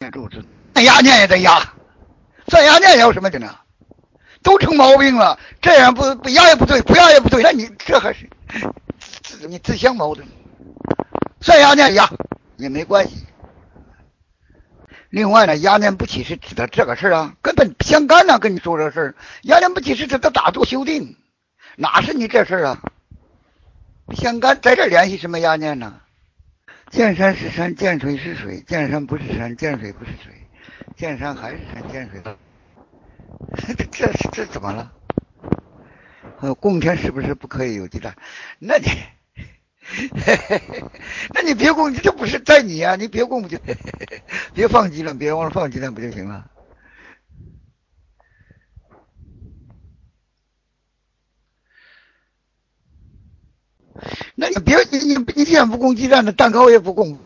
主持压念也得压，算压念有什么的呢？都成毛病了，这样不压也不对，不压也不对，那你这还是你自相矛盾。算压念压也没关系。另外呢，压念不起是指的这个事啊，根本不相干啊，跟你说这事儿，压念不起是指的打坐修订，哪是你这事儿啊？不相干，在这联系什么压念呢？见山是山，见水是水，见山不是山，见水不是水，见山还是山，见水这怎么了？供天是不是不可以有鸡蛋？那你那你别供，这不是在你啊！你别供不就别放鸡了，别忘了放鸡蛋不就行了？那你别你既然不供鸡蛋，的蛋糕也不供，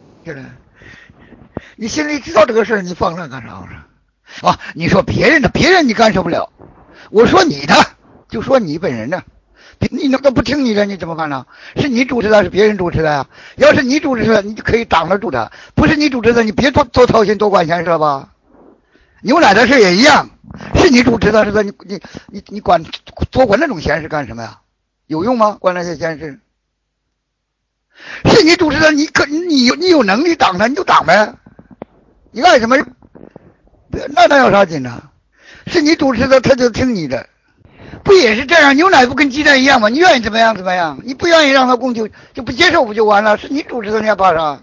你心里知道这个事儿，你放那干啥啊？你说别人的，别人你干涉不了，我说你的，就说你本人的。你那个不听你的，你怎么办呢？是你主持的，是别人主持的呀？要是你主持的，你就可以挡得住他；不是你主持的，你别多操心，多管闲事吧。牛奶的事也一样，是你主持的，是吧？你管多管那种闲事干什么呀？有用吗？管那些闲事？是你主持的，你有能力挡他，你就挡呗。你干什么？那有啥紧张？是你主持的，他就听你的。不也是这样？牛奶不跟鸡蛋一样吗？你愿意怎么样怎么样，你不愿意让他供就不接受不就完了？是你主持的，你还怕啥？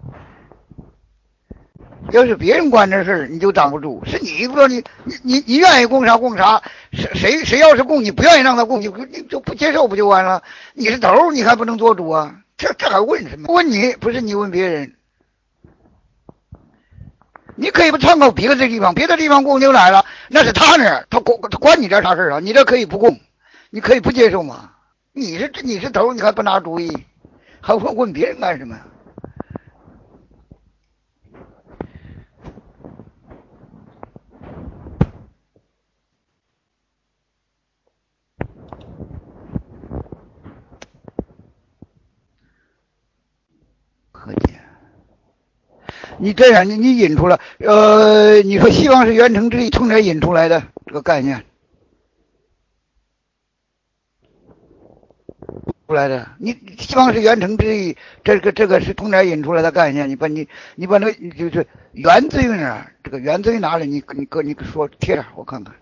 要是别人管这事儿，你就挡不住。是你不知道你愿意供啥供啥，谁要是供你不愿意让他供，你就不接受不就完了？你是头，你还不能做主啊？这还问什么？问你不是你问别人。你可以不参考别的地方，别的地方供牛奶了，那是他那儿，他管你这啥事啊？你这可以不供，你可以不接受吗？你是头，你还不拿主意，还问别人干什么？和解，你这样你引出了你说西方是圆成之意，从哪引出来的这个概念？出来的，你西方是圆成之意，这个是从哪引出来的概念？你把那就是源自于哪儿？这个源自于哪里？你说贴着我看看。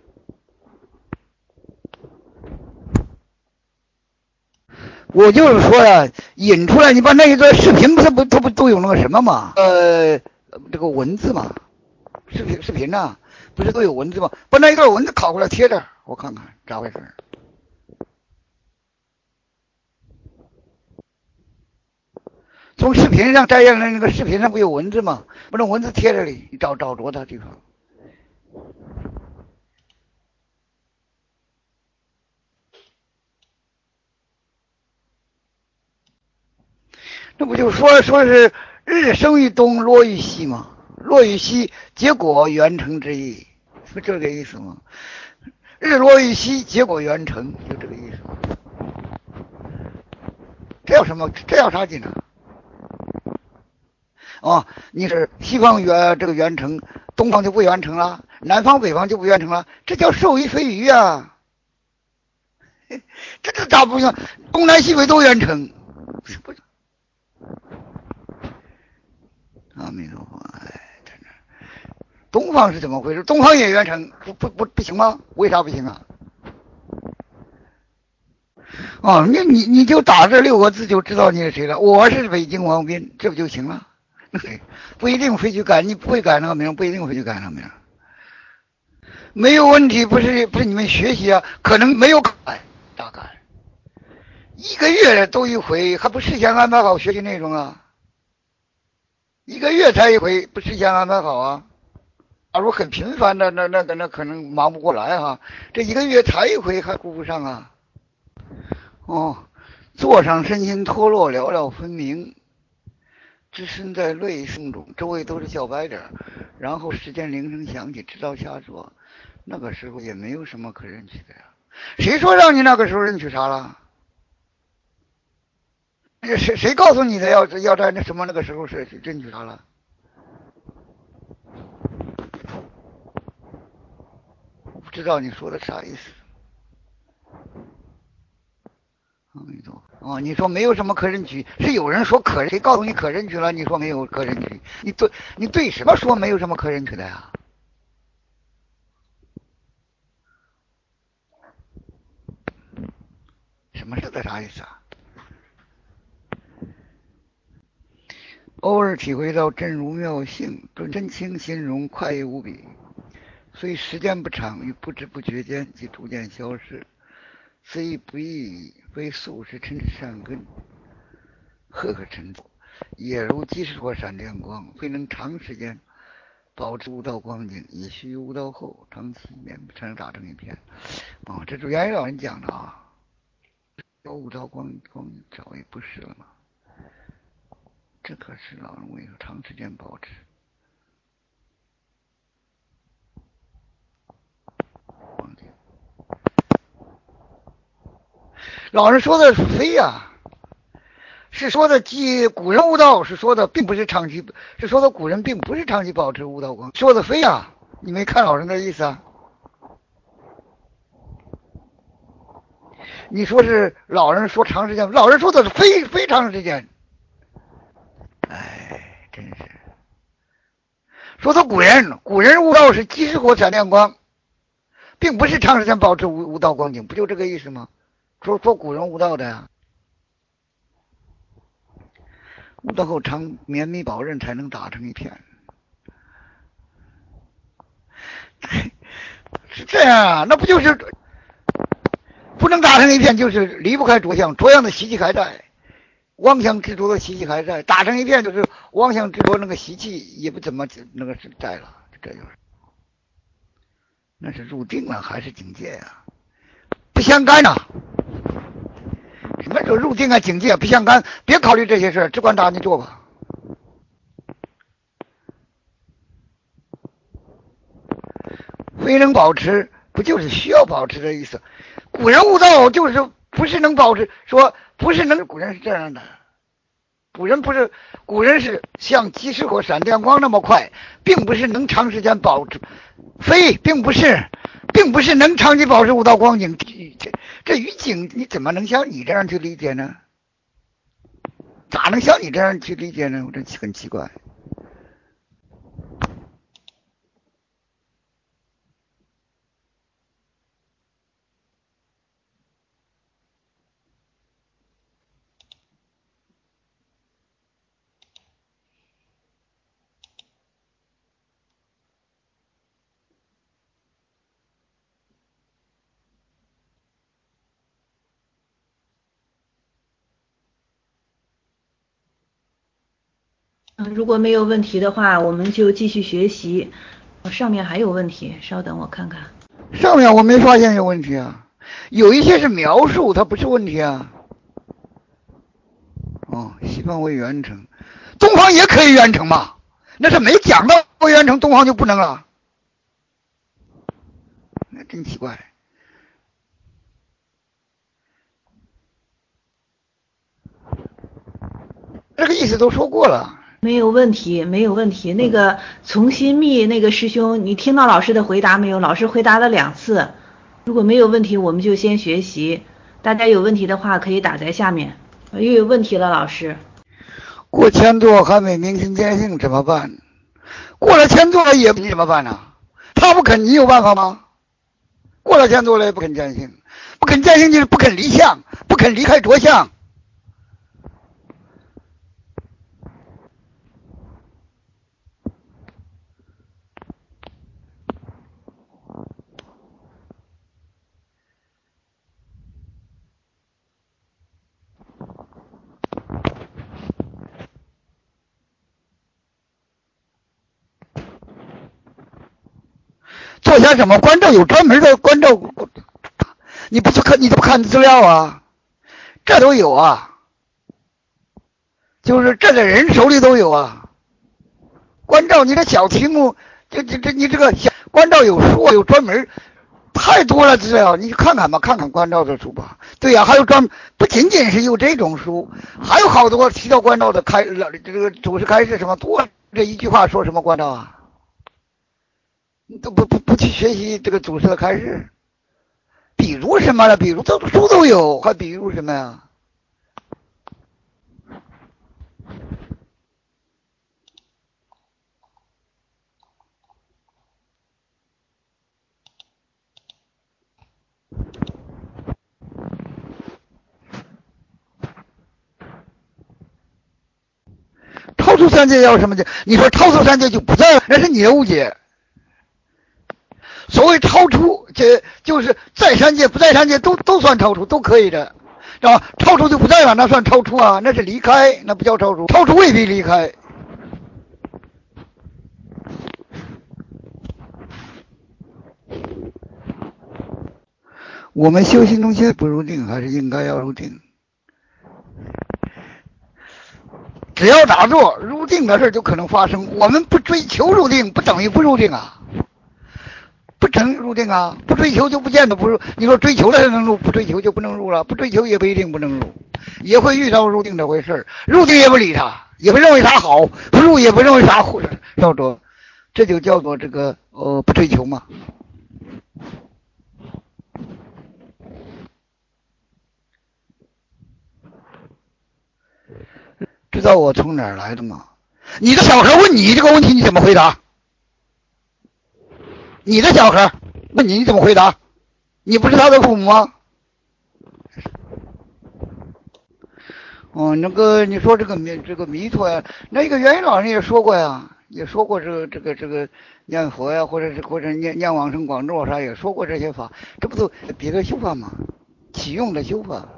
我就是说呀，引出来，你把那一段视频它不都有那个什么嘛？这个文字嘛，视频呐、不是都有文字吗？把那一段文字拷过来贴着，我看看咋回事。从视频上摘下来，那个视频上不有文字吗？把那文字贴这里，你找着它地方。那不就说是日生于东，落于西吗？落于西，结果圆成之意，是这个意思吗？日落于西，结果圆成，就这个意思。这有什么？这要啥劲呢？你是西方这个圆成，东方就不圆成了，南方北方就不圆成了，这叫受益非余啊！这咋不行？东南西北都圆成，不是？阿弥陀佛，真的，东方是怎么回事？东方也圆成，不行吗？为啥不行啊？你就打这6个字就知道你是谁了。我是北京王斌，这不就行了？不一定非去改，你不会改那个名，不一定非去改那个名，没有问题。不是你们学习啊，可能没有改，大概1个月都一回，还不事先安排好学习内容啊？1个月才一回，不事先安排好啊？假如很频繁的，那可能忙不过来哈。这1个月才一回，还顾不上啊？座上身心脱落，了了分明。置身在类声中，周围都是小白点，然后时间铃声响起，知道下座。那个时候也没有什么可认取的呀。谁说让你那个时候认取啥了？谁告诉你的要在那什么那个时候是认取啥了？ 知道你说的啥意思。阿弥陀佛。哦，你说没有什么可认取，是有人说可认，谁告诉你可认取了？你说没有可认取，你对什么说没有什么可认取的呀？什么是的啥意思啊？偶尔体会到真如妙性，真清心容，快意无比。虽时间不长，于不知不觉间即逐渐消失。此亦不易，非素是尘善根，赫赫尘土，也如即时火闪电光，非能长时间保持悟道光景，也须悟道后长期面不才能打成一片。哦，这是原老人讲的啊。悟道光早已不是了嘛。这可是老人为了长时间保持光景。老人说的是非呀，是说的古人悟道，是说的并不是长期，是说的古人并不是长期保持悟道光，说的非呀，你没看老人的意思啊？你说是老人说长时间，老人说的是非长时间。哎，真是说的古人悟道是即时火闪电光，并不是长时间保持悟道光景，不就这个意思吗？说古人悟道的呀，悟道后常绵密保刃才能打成一片。是这样啊，那不就是不能打成一片，就是离不开着相，着相的习气还在，妄想执着的习气还在，打成一片就是妄想执着那个习气也不怎么那个是在了，这就是那是入定了还是境界呀？不相干啊！什么时候入定啊境界不相干？别考虑这些事，只管打你做吧。非能保持，不就是需要保持的意思？古人悟道就是不是能保持，说不是能，古人是这样的。古人是像即时火闪电光那么快，并不是能长时间保持，并不是能长期保持悟道光景。这语境你怎么能像你这样去理解呢？咋能像你这样去理解呢？我这很奇怪。 如果没有问题的话，我们就继续学习。上面还有问题，稍等我看看。 上面我没发现有问题啊，有一些是描述，它不是问题啊。哦，西方为圆成，东方也可以圆成嘛？那是没讲到圆成，东方就不能了？那真奇怪。这个意思都说过了。 没有问题，没有问题。那个从心密那个师兄，你听到老师的回答没有？老师回答了2次。如果没有问题，我们就先学习。大家有问题的话，可以打在下面。又有问题了，老师。 过千座还没明心见性怎么办？过了千座也你怎么办呢？他不肯，你有办法吗？过了千座了也不肯见性，不肯见性就是不肯离相，不肯离开着相。做些什么关照，有专门的关照，你不去看，你怎么看资料啊？这都有啊，就是这个人手里都有啊。关照你的小题目，你这个小关照有书，有专门，太多了资料，你去看看吧，看看关照的书吧。对呀、还有不仅仅是有这种书，还有好多提到关照的这个祖师开示什么多，这一句话说什么关照啊？ 你都不去学习这个祖师的开示，比如什么了？比如这书都有，还比如什么呀？超出三界要什么界？你说超出三界就不在了，那是你的误解。所谓超出，这就是在三界不在三界都算超出，都可以的，是吧？超出就不在了，那算超出啊，那是离开，那不叫超出。超出未必离开。我们修行中现在不入定，还是应该要入定。只要打坐，入定的事就可能发生。我们不追求入定，不等于不入定啊。不能入定啊，不追求就不见得不入。你说追求了才能入，不追求就不能入了，不追求也不一定不能入，也会遇到入定这回事。入定也不理他，也不认为他好；不入也不认为他叫做，这就叫做这个不追求嘛。知道我从哪儿来的吗？你的小孩问你这个问题，你怎么回答？你的小孩问你，你怎么回答？你不是他的父母吗？那个你说这个弥陀呀，那个元音老人也说过呀，也说过这个念佛呀，或者念往生广咒啥，也说过这些法，这不都别的修法吗？启用的修法。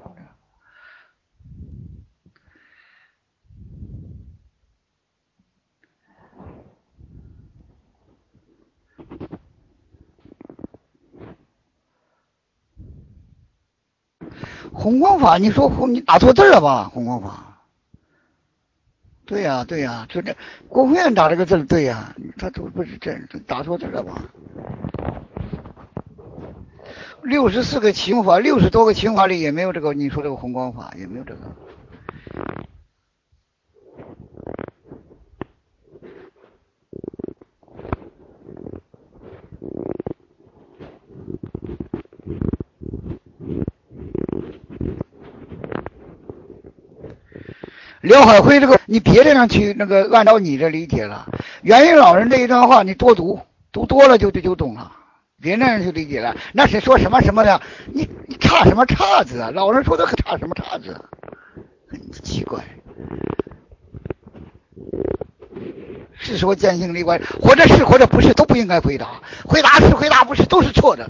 红光法，你说你打错字了吧？红光法。对呀，对呀，就这国务院打这个字对呀，他都不是这打错字了吧？64个启用法，60多个启用法里也没有这个，你说这个红光法也没有这个。刘海辉这个，你别这样去那个按照你的理解了。元音老人这一段话，你多读，读多了就懂了，别那样去理解了。那是说什么什么的，你差什么差字啊？老人说的差什么差字啊？很奇怪。是说见性离观，或者是或者不是都不应该回答，回答是回答不是都是错的。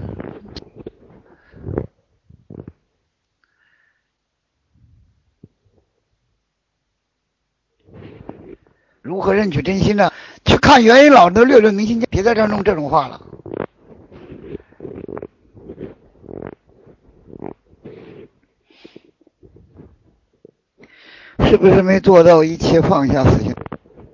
如何认取真心呢？去看元音老人的略论明心见，别在这弄这种话了。是不是没做到一切放下死心？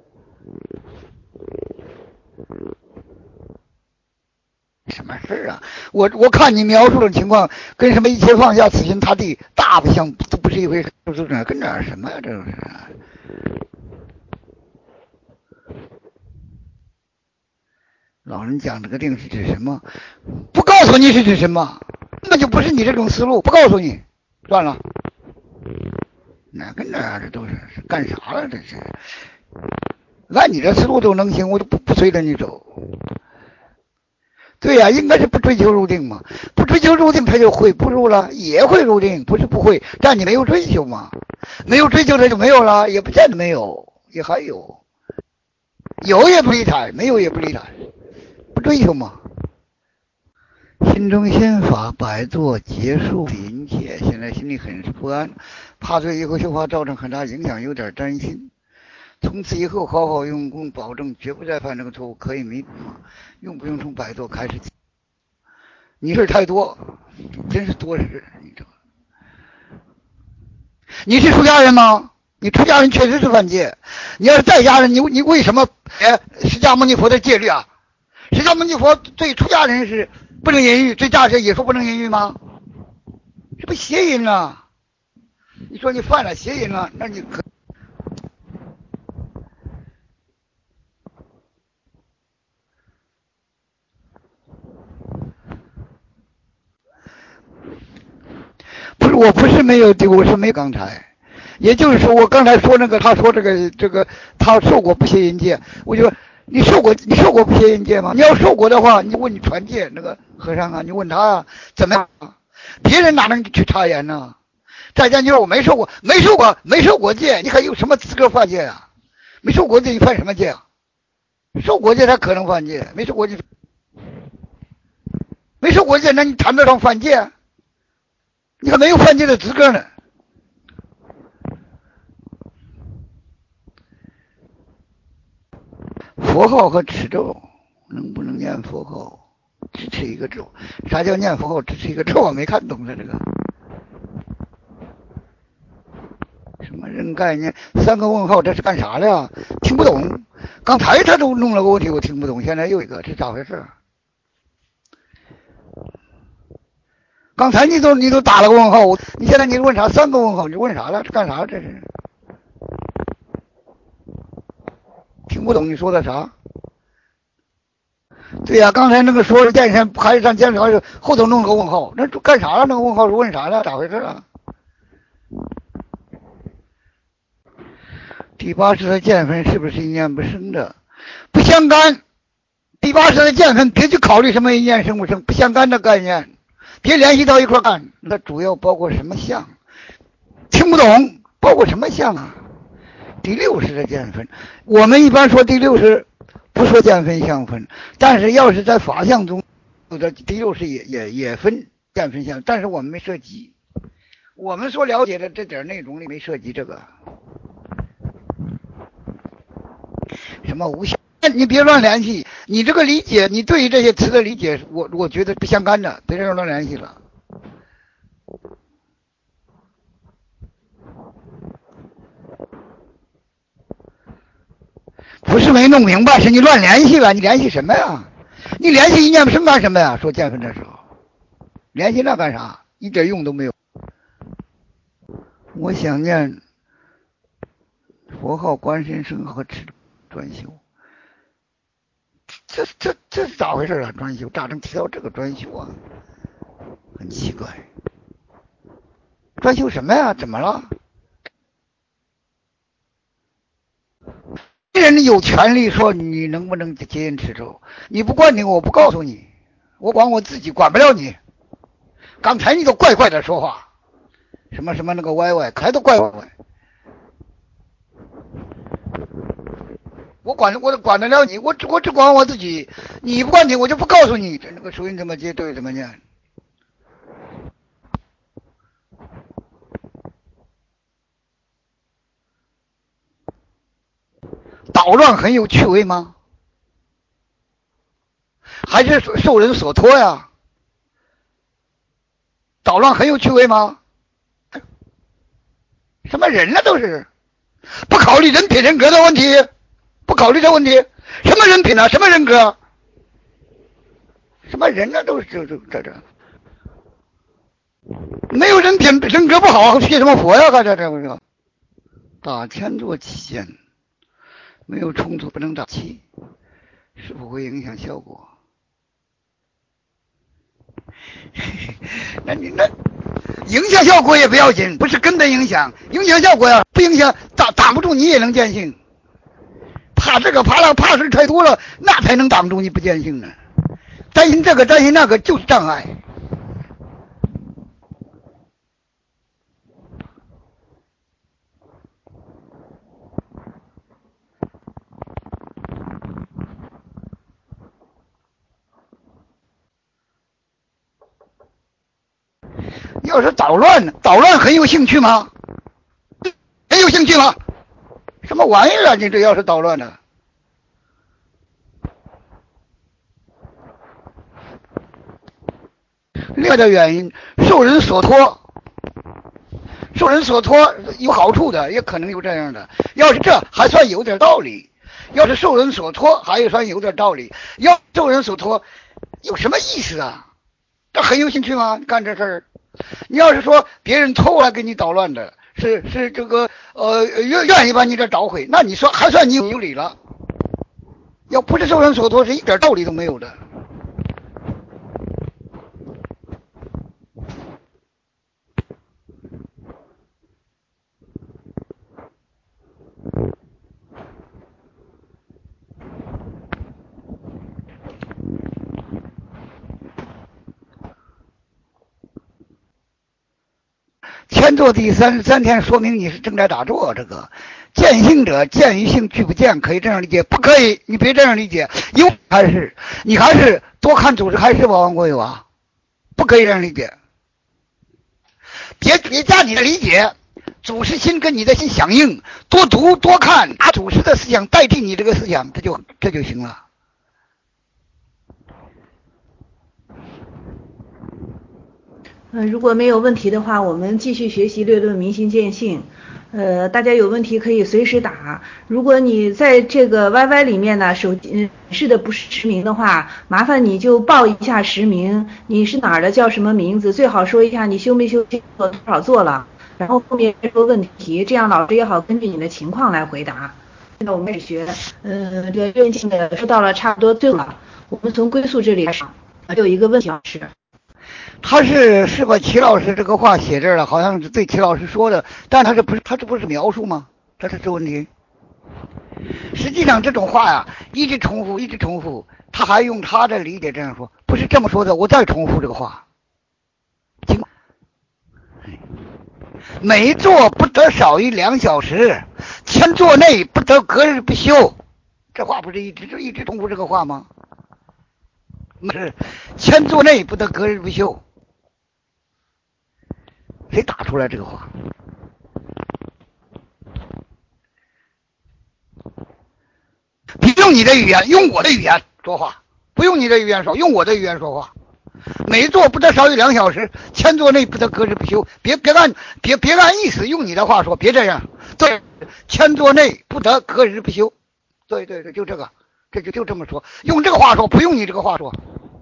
什么事啊？我看你描述的情况跟什么一切放下死心塌地大不相，都不是一回事，跟这什么呀？这是。老人讲这个定是指什么？不告诉你是指什么，那就不是你这种思路，不告诉你，算了。哪跟哪这都是干啥了？这是按你这思路都能行，我就不催着你走。对呀，应该是不追求入定嘛，不追求入定他就会不入了，也会入定，不是不会，但你没有追求嘛，没有追求他就没有了，也不见得没有，也还有，有也不理睬，没有也不理睬，不追求嘛。心中心法摆坐结束临界，现在心里很是不安，怕对以后修法造成很大影响，有点担心。从此以后好好用功，保证绝不再犯这个错误，可以弥补吗？用不用从摆坐开始？你事太多，真是多事。你是出家人吗？你出家人确实是犯戒。你要是在家人，你为什么释迦牟尼佛的戒律啊？释迦牟尼佛对出家人是不能淫欲，对家人也说不能淫欲吗？这不邪淫了？你说你犯了邪淫了，那你可。 我不是没有对，我是没刚才。也就是说，我刚才说那个，他说这个，他受过不邪淫戒，我就说你受过不邪淫戒吗？你要受过的话，你问你传戒那个和尚啊，你问他啊，怎么样？别人哪能去查验呢？再讲，你说我没受过戒，你还有什么资格犯戒啊？没受过戒，你犯什么戒啊？受过戒才可能犯戒，没受过戒，那你谈得上犯戒？你还没有犯戒的资格呢。佛号和持咒，能不能念佛号支持一个咒？啥叫念佛号支持一个咒？我没看懂的这个。什么人概念？3个问号，这是干啥的呀？听不懂。刚才他都弄了个问题，我听不懂，现在又一个，这咋回事？刚才你都打了个问号，你现在你问啥？3个问号，你问啥了？这干啥？这是听不懂你说的啥？对呀，刚才那个说健身还是上健身房后头弄了个问号，那干啥了？那个问号是问啥了？咋回事啊？第8识的见分是不是一念不生的？不相干。第8识的见分别去考虑什么一念生不生，不相干的概念，别联系到一块干。它主要包括什么相？听不懂，包括什么相啊？第6识的见分，我们一般说第6识不说见分相分，但是要是在法相中，第6识也分见分相，但是我们没涉及。我们所了解的这点内容里没涉及这个。什么无相？你别乱联系，你这个理解，你对于这些词的理解，我觉得不相干的，别乱联系了。不是没弄明白，是你乱联系了。你联系什么呀？你联系一念不生干什么呀？说见分的时候，联系那干啥？一点用都没有。我想念佛号、观身圣号和持专修。这是咋回事啊？专修咋能提到这个专修啊？很奇怪。专修什么呀？怎么了？别人有权利说你能不能接引持咒，你不管你，我不告诉你，我管我自己，管不了你。刚才你都怪怪的说话，什么什么那个歪歪，还都怪歪。我管得了你，我只管我自己，你不管你，我就不告诉你，这那个属于怎么接对怎么念。捣乱很有趣味吗？还是受人所托呀？捣乱很有趣味吗？什么人呢？都是不考虑人品人格的问题，不考虑这问题。什么人品啊？什么人格？什么人呢？都是这没有人品人格不好，学什么佛呀？这不是打千座期间没有冲突不能打气，是否会影响效果？那影响效果也不要紧，不是根本影响，影响效果呀，不影响挡不住你也能见性。怕这个怕那怕事太多了，那才能挡住你不见性呢。担心这个担心那个就是障碍。要是捣乱呢？捣乱很有兴趣吗？很有兴趣吗？什么玩意儿啊？你这要是捣乱呢？另外的原因，受人所托有好处的，也可能有这样的。要是这还算有点道理，要是受人所托还算有点道理。要受人所托有什么意思啊？这很有兴趣吗？干这事儿？你要是说别人偷来给你捣乱的，是这个愿意把你这捣毁，那你说还算你有理了。要不是受人所托，是一点道理都没有的。 天坐第33天，说明你是正在打坐。这个见性者见于性，拒不见，可以这样理解？不可以，你别这样理解，因为你还是多看祖师开示吧，王国友啊，不可以这样理解。别加你的理解，祖师心跟你的心响应，多读多看，拿祖师的思想代替你这个思想，这就行了。 如果没有问题的话，我们继续学习略论明心见性。大家有问题可以随时打。如果你在这个 YY 里面呢，是的不是实名的话，麻烦你就报一下实名，你是哪儿的，叫什么名字，最好说一下你修没修做多少做了，然后后面说问题，这样老师也好根据你的情况来回答。现在我们开始学，这个性的说到了差不多最后了，我们从归宿这里开始，有一个问题老师。 他是把齐老师这个话写这儿了，好像是对齐老师说的，但他这不是描述吗？他是这问题。实际上这种话呀，一直重复，他还用他的理解这样说，不是这么说的。我再重复这个话：每坐不得少于2小时，千坐内不得隔日不休。这话不是一直重复这个话吗？是千坐内不得隔日不休。谁打出来这个话？别用你的语言，用我的语言说话，不用你的语言说，用我的语言说话。每坐不得少于2小时，千坐内不得隔日不休。别按意思用你的话说，别这样。对，千坐内不得隔日不休。对，就这个，就这么说，用这个话说，不用你这个话说。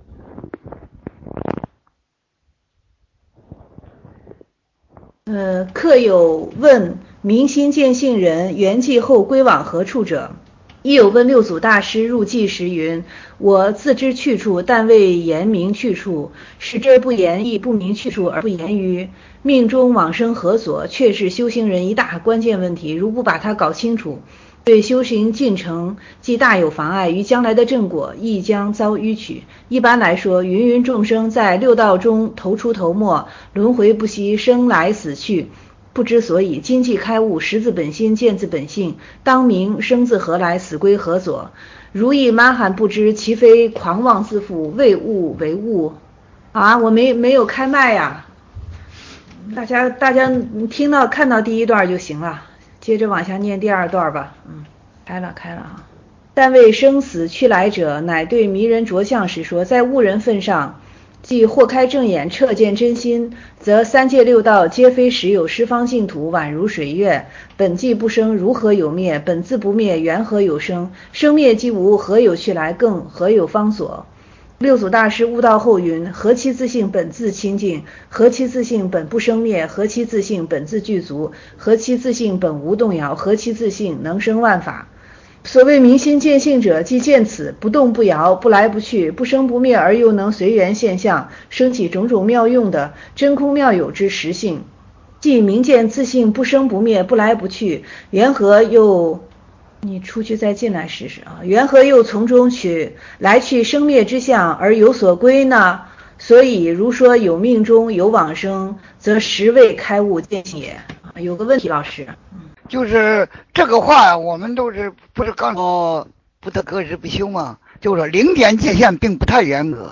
客有问明心见性人圆寂后归往何处者，亦有问六祖大师入寂时云：我自知去处，但未言明去处，使之不言，亦不明去处而不言于命中往生何所，却是修行人一大关键问题。如不把它搞清楚，对修行进程既大有妨碍，于将来的正果亦将遭迂曲。一般来说，芸芸众生在六道中头出头没，轮回不息，生来死去，不知所以。今既开悟，识自本心，见自本性，当明生自何来，死归何所。如意蛮汉不知，其非狂妄自负，为物为物。啊，我没有开麦呀，大家看到第一段就行了。接着往下念第2段吧。开了啊。但为生死去来者，乃对迷人着相时说，在悟人份上，即或开正眼，彻见真心，则三界六道皆非实有，十方净土宛如水月。本既不生，如何有灭？本自不灭，缘何有生？生灭既无，何有去来？更何有方所？六祖大师悟道后云：何其自性本自清净，何其自性本不生灭，何其自性本自具足，何其自性本无动摇，何其自性能生万法。所谓明心见性者，即见此不动不摇，不来不去，不生不灭，而又能随缘现象，生起种种妙用的真空妙有之实性。即明见自性不生不灭，不来不去，缘何又你出去再进来试试啊？缘何又从中取来去生灭之相而有所归呢？所以如说有命中有往生，则实未开悟见性也。有个问题，老师。 就是这个话，我们都是不是刚说不得隔日不休吗？就是说0点界限并不太严格。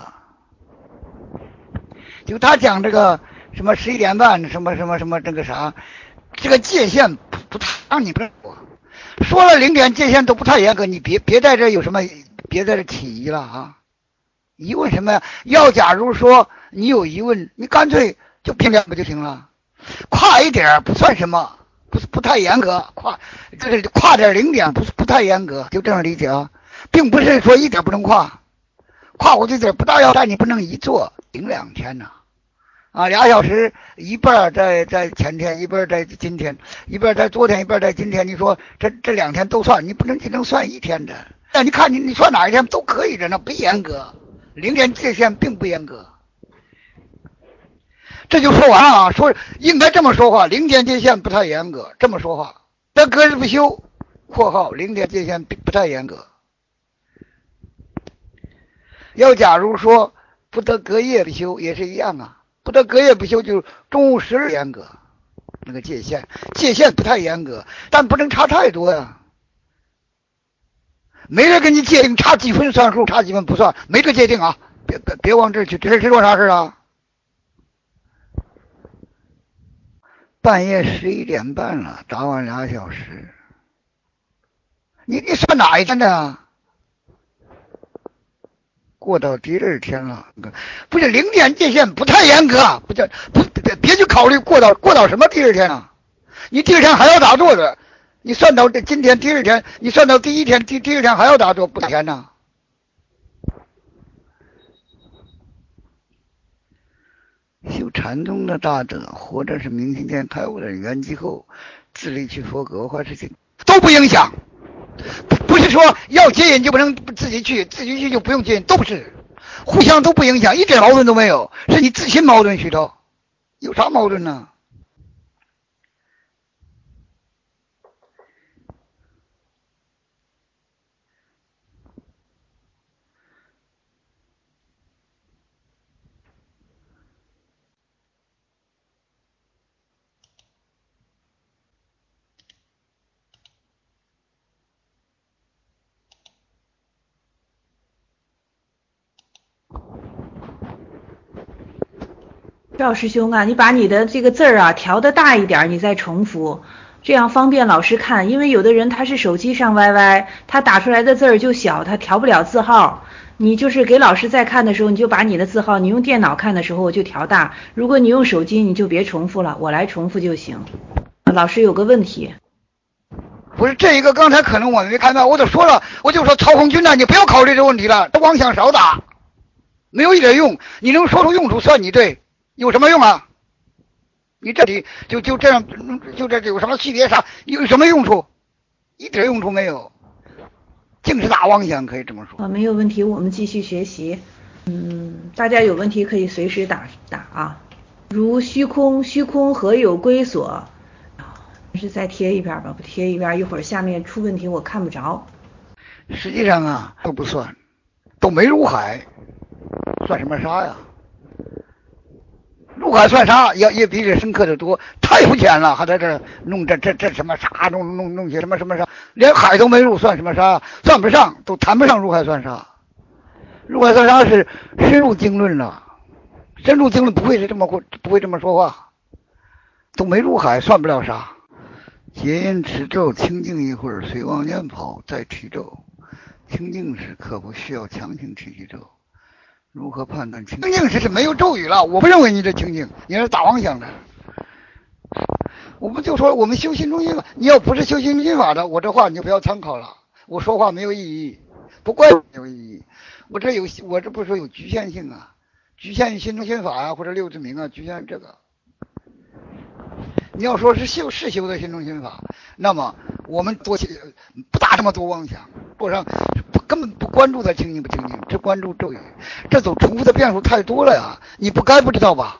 就他讲这个什么11点半什么这个啥，这个界限不太让你不说了0点界限都不太严格，你别在这有什么别在这起疑了啊！疑问什么呀？要假如说你有疑问，你干脆就评2个就行了，跨一点不算什么。不太严格，跨点0点不太严格，就这样理解啊，并不是说一点不能跨过去点不大要，但你不能一坐顶2天呐，2小时一半在前天，一半在今天，一半在昨天，一半在今天，你说这2天都算，你不能算1天的，那你看你算哪一天都可以的，那不严格，0点界限并不严格。这就说完了啊！说应该这么说话，0点界限不太严格，这么说话。但隔日不休（括号0点界限不太严格）。要假如说不得隔夜不休，也是一样啊。不得隔夜不休，就是中午12严格。 那个界限不太严格，但不能差太多呀。没人跟你界定差几分算数，差几分不算，没这界定啊！别往这儿去，这是做啥事啊？半夜11点半了，打完2小时，你算哪一天的啊？过到第二天了，不是0点界限不太严格，别去考虑过到什么第二天啊？你第二天还要打坐的，你算到今天第二天，你算到第一天第二天还要打坐不天呢？修禅宗的大德，或者是明心见开悟的圆寂后，自力去佛格化事情都不影响。不是说要接引就不能自己去就不用接引，都不是，互相都不影响，一点矛盾都没有，是你自心矛盾，徐涛，有啥矛盾呢？ 赵师兄啊，你把你的这个字儿啊调的大一点，你再重复，这样方便老师看。因为有的人他是手机上 YY，他打出来的字儿就小，他调不了字号。你就是给老师在看的时候，你就把你的字号，你用电脑看的时候就调大。如果你用手机，你就别重复了，我来重复就行。老师有个问题， 不是这一个，刚才可能我没看到，我都说了，我就说曹红军呢，你不要考虑这个问题了，这妄想少打，没有一点用，你能说出用处算你对，有什么用啊？你这里就这样，就这有什么区别啥？有什么用处？一点用处没有，净是打妄想，可以这么说。 没有问题，我们继续学习。大家有问题可以随时打啊。如虚空何有归所？是再贴一遍吧，不贴一遍，一会儿下面出问题我看不着。 实际上啊，都不算，都没入海，算什么沙呀？入海算沙也比这深刻的多，太肤浅了，还在这弄这什么沙，弄些什么沙，连海都没入，算什么沙？算不上，都谈不上入海算沙。入海算沙是深入经论了，深入经论不会这么说话，都没入海，算不了沙。结印持咒，清静一会儿，随妄念跑，再提咒。清静时可不需要强行提咒。如何判断清静时是没有咒语了？我不认为你这清静，你是打妄想的。我们就说我们修心中心法，你要不是修心中心法的，我这话你就不要参考了。我说话没有意义，不怪没有意义。我这不是说有局限性啊，局限于心中心法啊，或者六字明啊，局限这个。你要说是修的心中心法，那么我们不打这么多妄想，根本不关注它清净不清净，只关注咒语，这种重复的变数太多了呀！你不知道吧？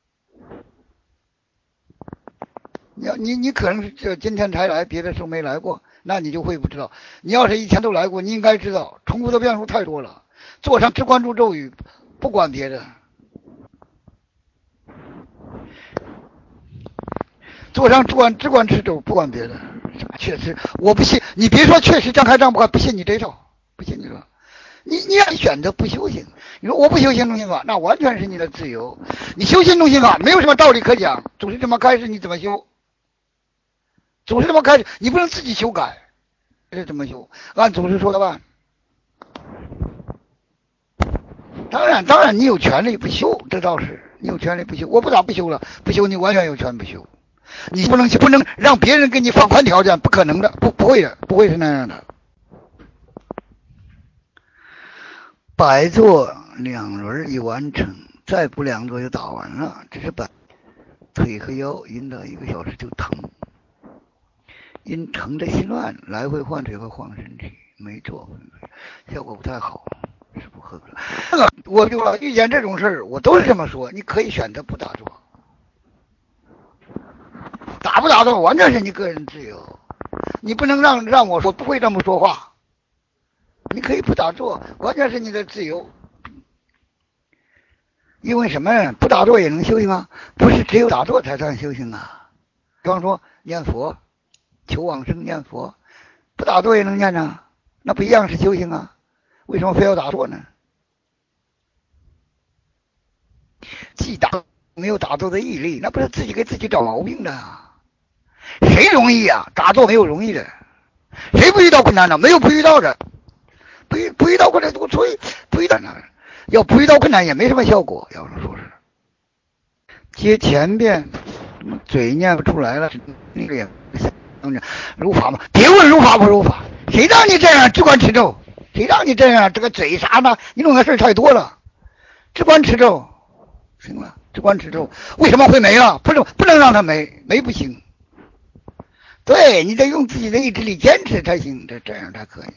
你可能是今天才来，别的时候没来过，那你就会不知道。你要是以前都来过，你应该知道，重复的变数太多了。坐上只关注咒语，不管别的。坐上只管吃咒，不管别的。确实，我不信。你别说确实张开张不开，不信你这套，不信你说。你要选择不修行，你说我不修心中心法，那完全是你的自由。你修心中心法没有什么道理可讲，总是这么开始，你怎么修？总是这么开始，你不能自己修改，是怎么修？按祖师说的办。当然，你有权利不修，这倒是你有权利不修。我不打不修了，不修你完全有权不修。你不能让别人给你放宽条件，不可能的，不会的，不会是那样的。摆坐2轮已完成，再补2座就打完了。这是腿和腰引导1个小时就疼，因疼的心乱，来回晃腿和晃身体，没做效果不太好，是不合格。我就遇见这种事儿，我都是这么说，你可以选择不打坐。打不打坐完全是你个人自由，你不能让我说不会这么说话。你可以不打坐，完全是你的自由。因为什么？不打坐也能修行啊？不是只有打坐才算修行啊？ 比方说念佛、求往生、念佛，不打坐也能念啊，那不一样是修行啊？为什么非要打坐呢？既打没有打坐的毅力，那不是自己给自己找毛病的啊？谁容易啊？打坐没有容易的，谁不遇到困难呢？没有不遇到的，不遇到困难，所以不遇到难，要不遇到困难也没什么效果。要是说是接前边，嘴念不出来了，那个也如法嘛？别问如法不如法，谁让你这样只管持咒？谁让你这样？这个嘴啥呢？你弄的事太多了，只管持咒，行了，只管持咒。为什么会没了？不能让它没不行。对，你得用自己的意志力坚持才行，这样才可以。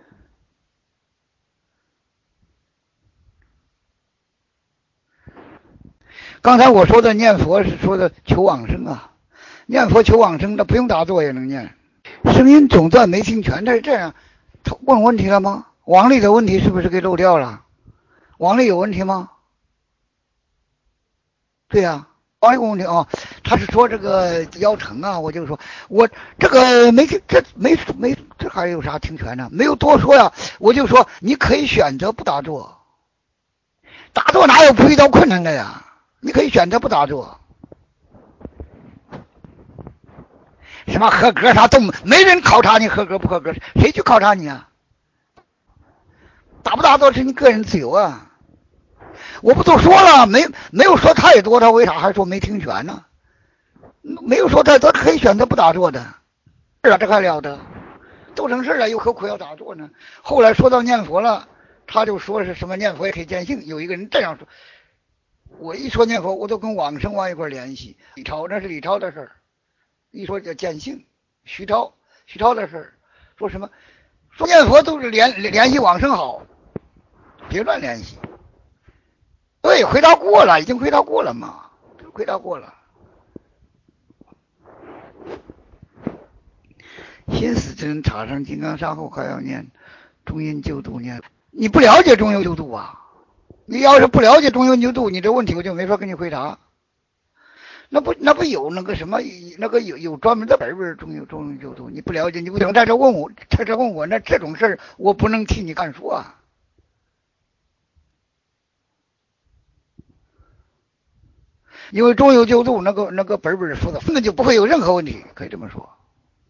刚才我说的念佛是说的求往生啊，念佛求往生，那不用打坐也能念。声音总断没听全，他是这样。他问问题了吗？王力的问题是不是给漏掉了？王力有问题吗？对呀，王力有问题啊。他是说这个腰疼啊，我就说我这个没这还有啥听全呢？没有多说呀，我就说你可以选择不打坐，打坐哪有不遇到困难的呀？你可以选择不打坐。什么合格啥都没人考察你合格不合格，谁去考察你啊？打不打坐是你个人自由啊。我不都说了，没有说太多，他为啥还说没听全呢？没有说太多，可以选择不打坐的。是啊，这还了得？都成事了，又何苦要打坐呢？后来说到念佛了，他就说是什么念佛也可以见性。有一个人这样说，我一说念佛，我都跟往生往一块联系。李超那是李超的事儿，一说叫见性。徐超的事儿，说什么？说念佛都是联系往生好，别乱联系。对，回答过了，已经回答过了嘛，回答过了。心死之人插上金刚砂后还要念中阴救度念，你不了解中阴救度啊？你要是不了解中阴救度，你这问题我就没法跟你回答。那不有那个什么那个有专门的本本中阴救度，你不了解，你不能在这问我，那这种事儿我不能替你干说啊。因为中有救度那个本本说的根本就不会有任何问题，可以这么说。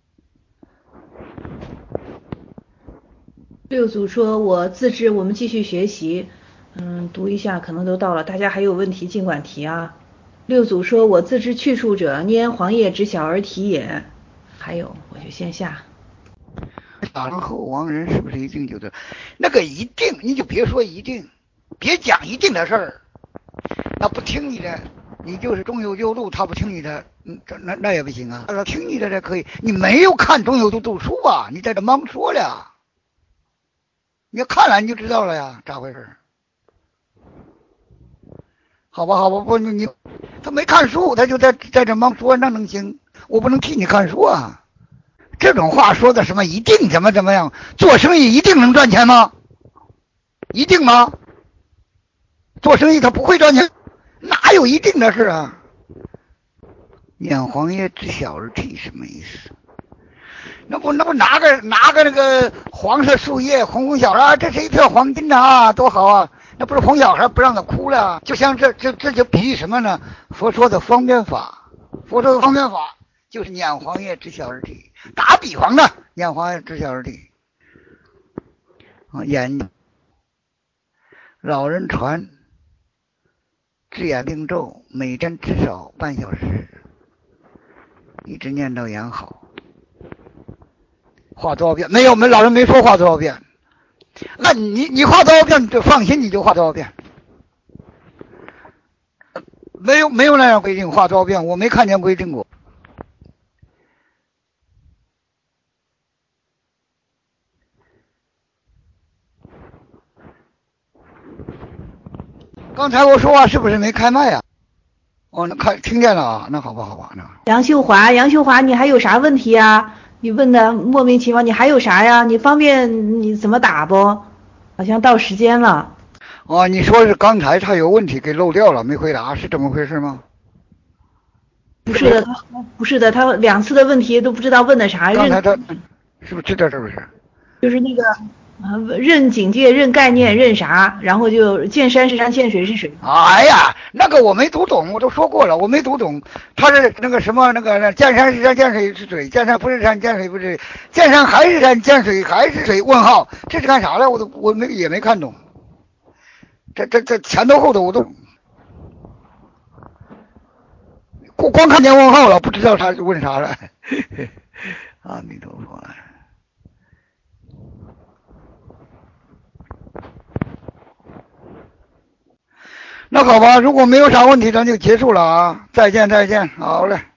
六祖说我自知，我们继续学习。读一下可能都到了，大家还有问题尽管提啊。六祖说我自知去处者，拈黄叶之小而提也。还有我就先下。 打上后亡人是不是一定就对？那个一定你就别说一定，别讲一定的事儿。那不听你的，你就是中有救度，他不听你的，那也不行啊。他听你的这可以，你没有看中有救度书啊，你在这忙说了。你看了你就知道了呀，咋回事？好吧，不你他没看书，他就在这忙说，那能行？我不能替你看书啊。这种话说的什么一定怎么样？做生意一定能赚钱吗？一定吗？做生意他不会赚钱，哪有一定的事啊？念黄叶之小而提什么意思？那不拿个那个黄色树叶哄小孩，这是一片黄金啊，多好啊！那不是哄小孩不让他哭了？就像这就比喻什么呢？佛说的方便法，就是念黄叶之小而提。打比方呢，念黄叶之小而提。眼老人传只眼并皱，每针至少半小时，一直念到眼好。画多少遍？没有，我们老人没说画多少遍。那你画多少遍就放心，你就画多少遍。没有那样规定画多少遍，我没看见规定过。刚才我说话是不是没开麦啊？哦，那听见了啊，那好吧，那。 杨秀华，你还有啥问题啊？你问的莫名其妙，你还有啥呀？你方便你怎么打不？好像到时间了。 哦，你说是刚才他有问题给漏掉了，没回答，是这么回事吗？ 不是的，他不是的，他2次的问题都不知道问的啥。 刚才他是不是知道是不是？ 就是那个认警戒、认概念、认啥，然后就见山是山，见水是水。 哎呀，那个我没读懂，我都说过了，我没读懂。他是那个什么见山是山，见水是水，见山不是山，见水不是水，见山还是山，见水还是水？问号，这是干啥的？我也没看懂。这前头后头我都光看见问号了，不知道他问啥了。阿弥陀佛。那好吧，如果没有啥问题，咱就结束了啊！再见，再见，好嘞。